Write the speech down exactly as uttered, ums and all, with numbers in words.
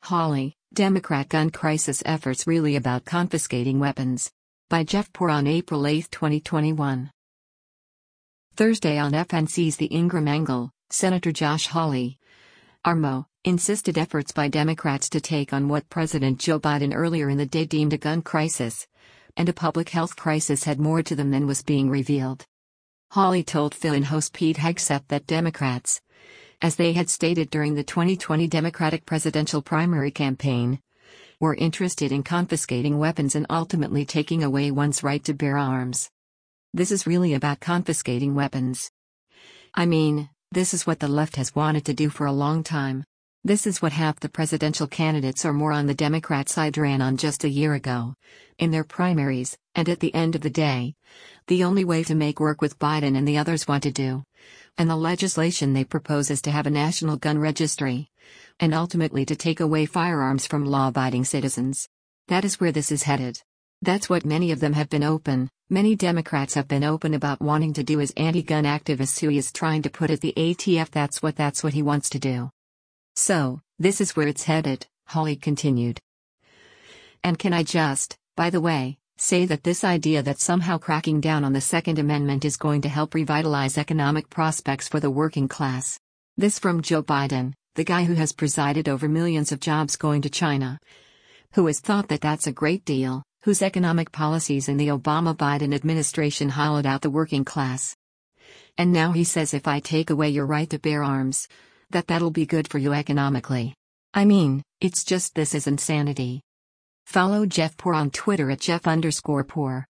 Hawley, Democrat gun crisis efforts really about confiscating weapons. By Jeff Poor on April eighth, twenty twenty-one. Thursday on F N C's The Ingram Angle, Senator Josh Hawley, R M O, insisted efforts by Democrats to take on what President Joe Biden earlier in the day deemed a gun crisis and a public health crisis had more to them than was being revealed. Hawley told fill-in host Pete Hegseth that Democrats, as they had stated during the twenty twenty Democratic presidential primary campaign, were interested in confiscating weapons and ultimately taking away one's right to bear arms. This is really about confiscating weapons. I mean, this is what the left has wanted to do for a long time. This is what half the presidential candidates or more on the Democrat side ran on just a year ago, in their primaries, and at the end of the day, the only way to make work with Biden and the others want to do. And the legislation they propose is to have a national gun registry, and ultimately to take away firearms from law-abiding citizens. That is where this is headed. That's what many of them have been open, many Democrats have been open about wanting to do as anti-gun activists who is trying to put it the A T F that's what that's what he wants to do. So, this is where it's headed, Hawley continued. And can I just, by the way, say that this idea that somehow cracking down on the Second Amendment is going to help revitalize economic prospects for the working class. This from Joe Biden, the guy who has presided over millions of jobs going to China, who has thought that that's a great deal, whose economic policies in the Obama-Biden administration hollowed out the working class. And now he says if I take away your right to bear arms, that that'll be good for you economically. I mean, it's just this is insanity. Follow Jeff Poor on Twitter at Jeff underscore Poor.